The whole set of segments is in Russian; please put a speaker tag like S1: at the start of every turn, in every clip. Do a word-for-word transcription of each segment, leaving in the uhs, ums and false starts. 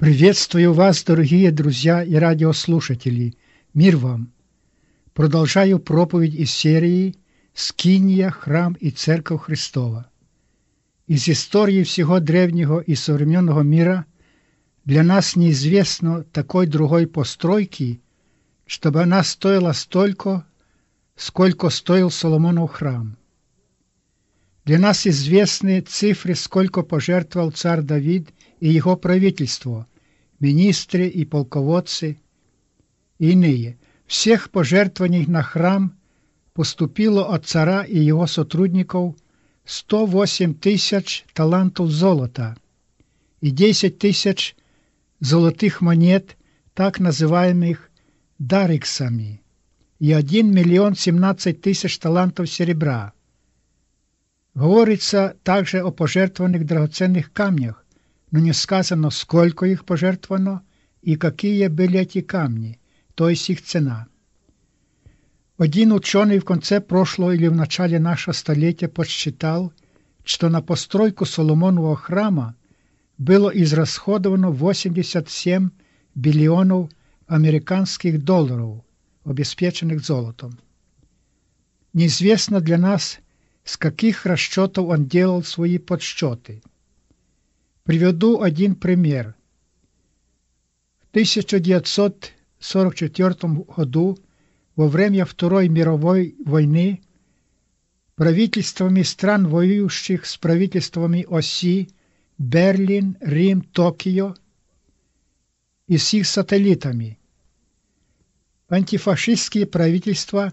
S1: Приветствую вас, дорогие друзья и радиослушатели. Мир вам! Продолжаю проповедь из серии «Скиния, храм и церковь Христова». Из истории всего древнего и современного мира для нас неизвестно такой другой постройки, чтобы она стоила столько, сколько стоил Соломонов храм. Для нас известны цифры, сколько пожертвовал царь Давид и его правительство, министры и полководцы и иные. Всех пожертвований на храм поступило от царя и его сотрудников сто восемь тысяч талантов золота и десять тысяч золотых монет, так называемых дариксами, и один миллион семнадцать тысяч талантов серебра. Говорится также о пожертвованных драгоценных камнях, но не сказано, сколько их пожертвовано и какие были эти камни, то есть их цена. Один ученый в конце прошлого или в начале нашего столетия подсчитал, что на постройку Соломонового храма было израсходовано восемьдесят семь биллионов американских долларов, обеспеченных золотом. Неизвестно для нас, с каких расчетов он делал свои подсчеты. Приведу один пример. В тысяча девятьсот сорок четвёртом году, во время Второй мировой войны, правительствами стран, воюющих с правительствами оси Берлин, Рим, Токио и с их сателлитами, антифашистские правительства,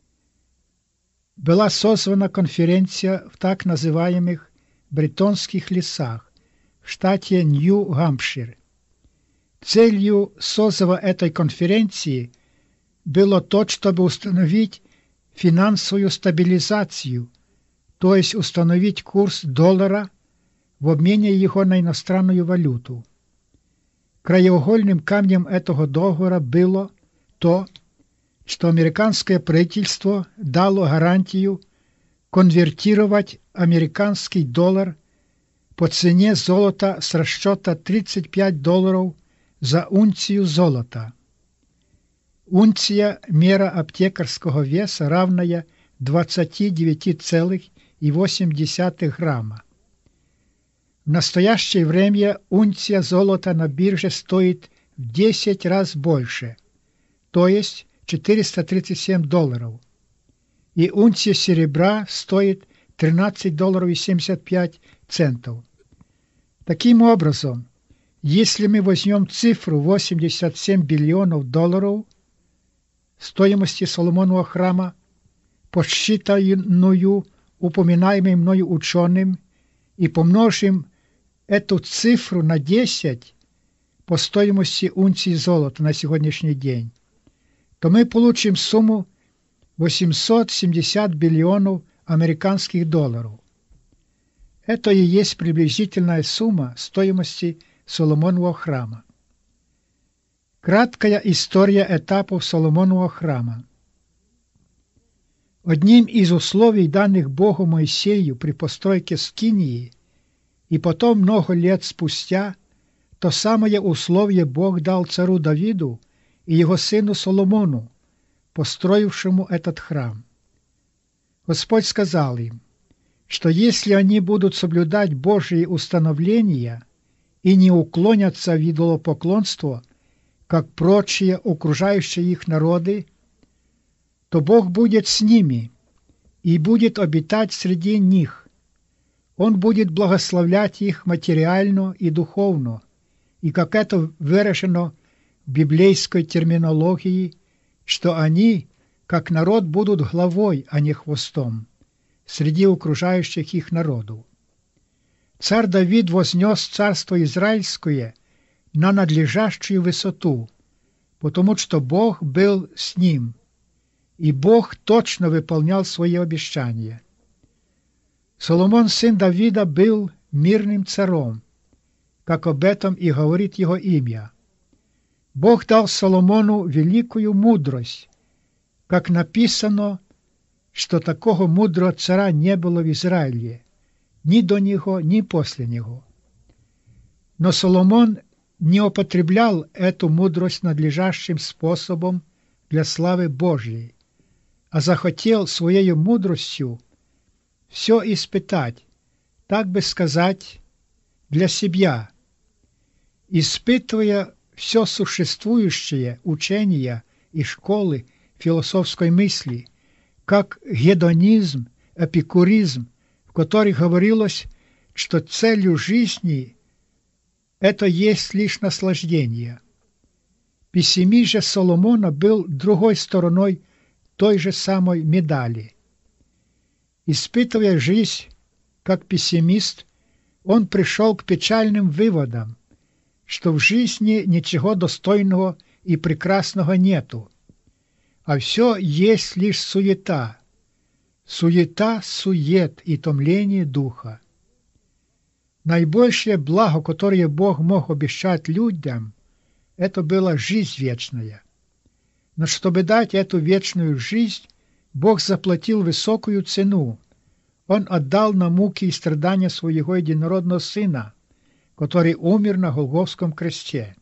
S1: была созвана конференция в так называемых Бретонских лесах в штате Нью-Гампшир. Целью созыва этой конференции было то, чтобы установить финансовую стабилизацию, то есть установить курс доллара в обмене его на иностранную валюту. Краеугольным камнем этого договора было то, что американское правительство дало гарантию конвертировать американский доллар по цене золота с расчета тридцать пять долларов за унцию золота. Унция – мера аптекарского веса, равная двадцати девяти целых восемь десятых грамма. В настоящее время унция золота на бирже стоит в десять раз больше, то есть четыреста тридцать семь долларов, и унция серебра стоит тринадцать долларов и семьдесят пять центов. Таким образом, если мы возьмем цифру восемьдесят семь биллионов долларов стоимости Соломонового храма, посчитанную упоминаемым мною ученым, и помножим эту цифру на десять по стоимости унции золота на сегодняшний день, то мы получим сумму восемьсот семьдесят биллионов американских долларов. Это и есть приблизительная сумма стоимости Соломонового храма. Краткая история этапов Соломонового храма. Одним из условий, данных Богу Моисею при постройке Скинии, и потом много лет спустя, то самое условие Бог дал царю Давиду и его сыну Соломону, построившему этот храм. Господь сказал им, что если они будут соблюдать Божьи установления и не уклонятся в идолопоклонство, как прочие окружающие их народы, то Бог будет с ними и будет обитать среди них. Он будет благословлять их материально и духовно, и, как это выражено в библейской терминологии, что они, как народ, будут главой, а не хвостом, среди окружающих их народов. Царь Давид вознес царство израильское на надлежащую высоту, потому что Бог был с ним, и Бог точно выполнял свои обещания. Соломон, сын Давида, был мирным царем, как об этом и говорит его имя. Бог дал Соломону великую мудрость, как написано, что такого мудрого царя не было в Израиле, ни до него, ни после него. Но Соломон не употреблял эту мудрость надлежащим способом для славы Божьей, а захотел своей мудростью все испытать, так бы сказать, для себя, испытывая все существующее учения и школы философской мысли, как гедонизм, эпикуризм, в которых говорилось, что целью жизни это есть лишь наслаждение. Пессимизм же Соломона был другой стороной той же самой медали. Испытывая жизнь как пессимист, он пришел к печальным выводам, что в жизни ничего достойного и прекрасного нету, а все есть лишь суета, суета, сует и томление духа. Наибольшее благо, которое Бог мог обещать людям, это была жизнь вечная. Но чтобы дать эту вечную жизнь, Бог заплатил высокую цену. Он отдал на муки и страдания своего единородного Сына, который умер на Голгофском кресте.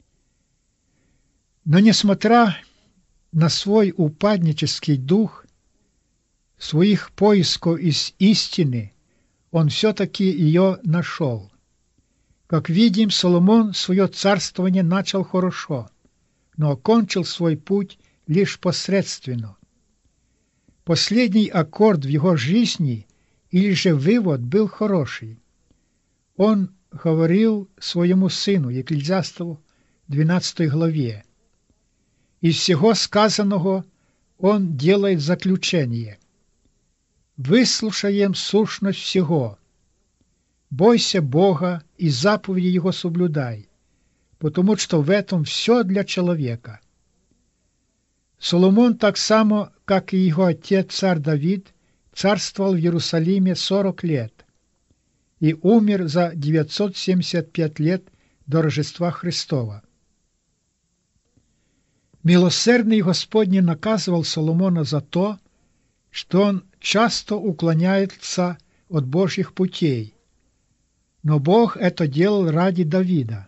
S1: Но несмотря на свой упаднический дух, своих поисков из истины, он все-таки ее нашел. Как видим, Соломон свое царствование начал хорошо, но окончил свой путь лишь посредственно. Последний аккорд в его жизни или же вывод был хороший. Он говорил своему сыну, Екклезиастову, двенадцатой главе. Из всего сказанного он делает заключение. «Выслушаем сущность всего. Бойся Бога и заповеди Его соблюдай, потому что в этом все для человека». Соломон так само, как и его отец царь Давид, царствовал в Иерусалиме сорок лет и умер за девятьсот семьдесят пять лет до Рождества Христова. Милосердный Господь не наказывал Соломона за то, что он часто уклоняется от Божьих путей, но Бог это делал ради Давида.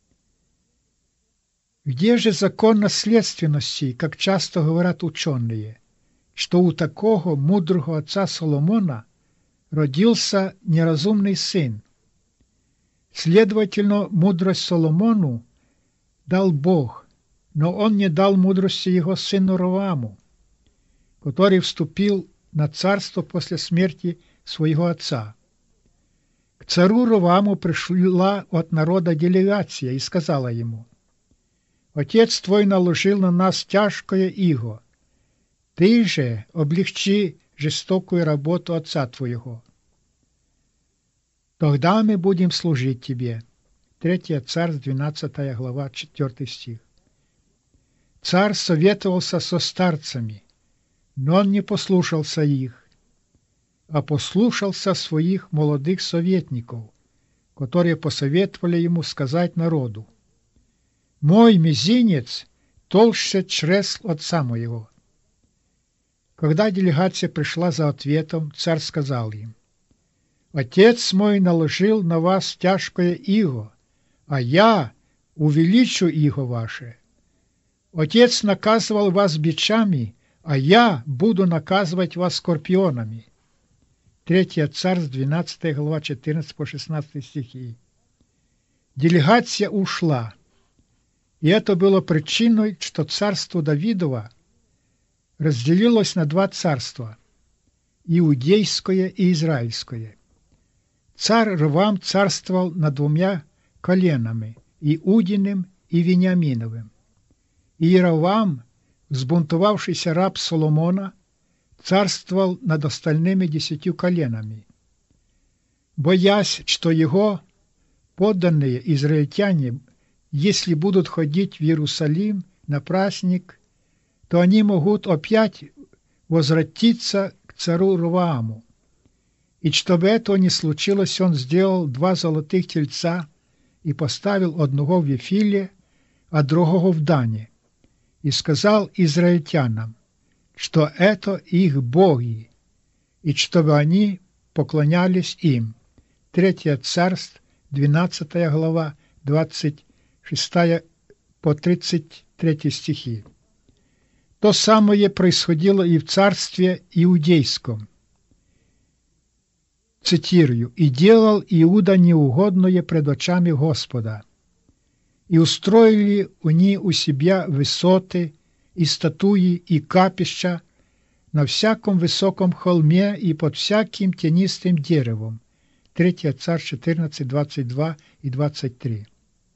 S1: Где же закон наследственности, как часто говорят ученые, что у такого мудрого отца Соломона родился неразумный сын? Следовательно, мудрость Соломону дал Бог, но он не дал мудрости его сыну Ровоаму, который вступил на царство после смерти своего отца. К царю Ровоаму пришла от народа делегация и сказала ему: «Отец твой наложил на нас тяжкое иго, ты же облегчи жестокую работу отца твоего. Тогда мы будем служить тебе». Третья Царств, двенадцатая глава, четвёртый стих. Царь советовался со старцами, но он не послушался их, а послушался своих молодых советников, которые посоветовали ему сказать народу: «Мой мизинец толще чресл отца моего». Когда делегация пришла за ответом, царь сказал им: «Отец мой наложил на вас тяжкое иго, а я увеличу иго ваше. Отец наказывал вас бичами, а я буду наказывать вас скорпионами». Третья Царств, двенадцатая глава, четырнадцатый по шестнадцатый стихи. Делегация ушла, и это было причиной, что царство Давидова разделилось на два царства – иудейское и израильское. Царь Ровоам царствовал над двумя коленами – Иудиным и Вениаминовым. И Иеровоам, взбунтовавшийся раб Соломона, царствовал над остальными десятью коленами. Боясь, что его подданные израильтяне, если будут ходить в Иерусалим на праздник, то они могут опять возвратиться к царю Ровоаму. И чтобы этого не случилось, он сделал два золотых тельца и поставил одного в Вифиле, а другого в Дане, и сказал израильтянам, что это их боги, и чтобы они поклонялись им. Третья Царств, двенадцатая глава, двадцать шестая по тридцать третий стихи. То самое происходило и в царстве иудейском. Цитирую: «И делал Иуда неугодное пред очами Господа, и устроили они у себя высоты, и статуи, и капища на всяком высоком холме и под всяким тенистым деревом». третья Царь четырнадцать, двадцать два и двадцать три.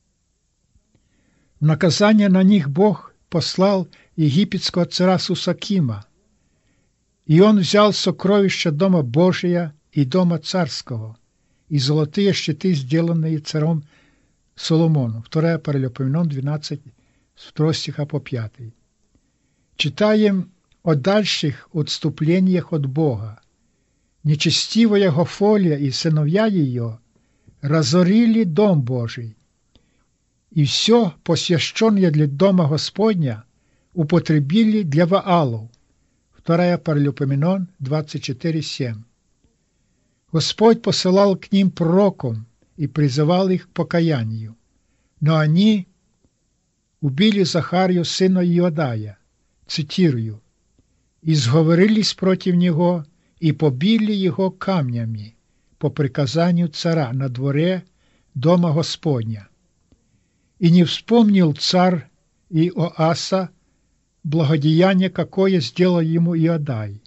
S1: В наказание на них Бог послал египетского царя Сусакима, и он взял сокровища дома Божия и дома царского, и золотые щиты, сделанные царем Соломоном. вторая Паралипоменон двенадцать, с второго стиха по пятый. Читаем о дальших отступлениях от Бога. Нечестивая Гофолия и сыновья ее разорили дом Божий, и все посвященное для дома Господня употребили для Ваалов. вторая Паралипоменон двадцать четыре, семь. Господь посылал к ним пророком и призывал их к покаянию, но они убили Захарию, сына Иодая, цитирую, «и сговорились против него и побили его камнями по приказанию царя на дворе дома Господня. И не вспомнил царь Иоаса благодеяние, какое сделал ему Иодай,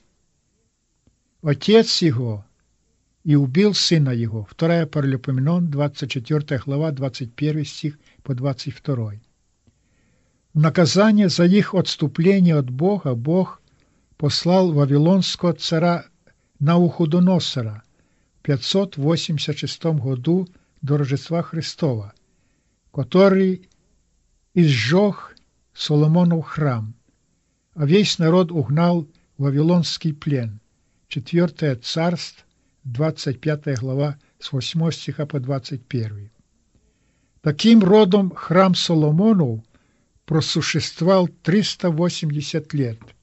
S1: отец его, и убил сына его». вторая Паралипоменон, двадцать четвёртая глава, двадцать первый стих по двадцать второй. В наказание за их отступление от Бога Бог послал вавилонского царя Навуходоносора в пятьсот восемьдесят шестом году до Рождества Христова, который изжег Соломонов храм, а весь народ угнал в вавилонский плен. четвёртое Царств, двадцать пятая глава, с восьмого стиха по двадцать первый. Таким родом храм Соломонов просуществовал триста восемьдесят лет.